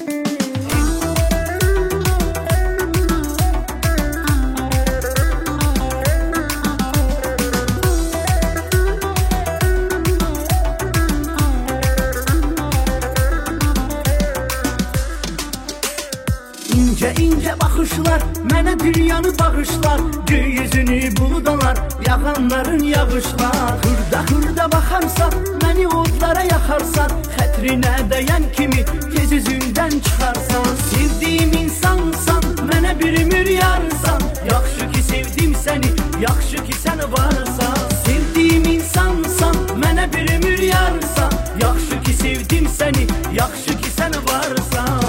İnce ince bakışlar mənə dünyanı bağışlar, göy yüzünü buludalar, yağanların yağışlar. Hırda hırda baxarsan, məni odlara yaxarsan, xətrinə dəyən kimi tez üzündən çıxarsan. Sevdiyim insansan, mənə bir ömür yarsan, yaxşı ki sevdim səni, yaxşı ki sən varsan. Sevdiyim insansan, mənə bir ömür yarsan, yaxşı ki sevdim səni, yaxşı ki sən varsan.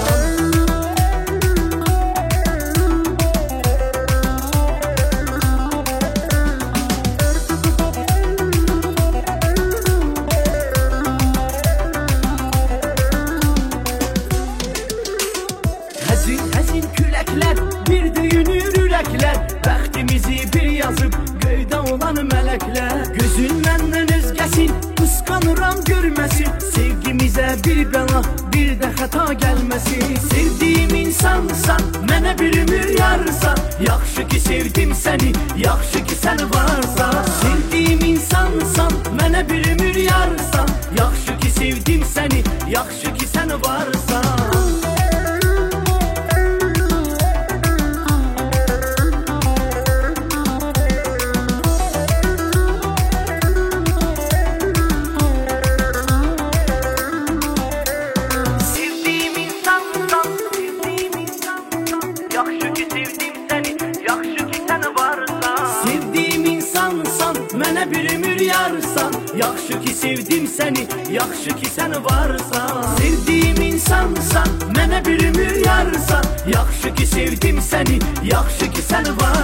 Həzin küləklər, bir döyünür ürəklər, bəxtimizi bir yazıb göydə olan mələklər. Gözün məndən özgəsin, qısqanıram görməsin, sevgimizə bir bəla, bir də xəta gəlməsin. Sevdiyim insansan, mənə bir ömür yarsan, yaxşı ki sevdim səni, yaxşı ki sən varsan. Sevdiyim insansan, mənə bir ömür yarsan, yaxşı ki sevdim səni, yaxşı ki sən varsan. Sevdiyim insansan, mənə bir ömür yarsan, yaxşı ki sevdim səni, yaxşı ki sən varsan. Sevdiyim insansan, mənə bir ömür yarsan, yaxşı ki sevdim səni, yaxşı ki sən varsan.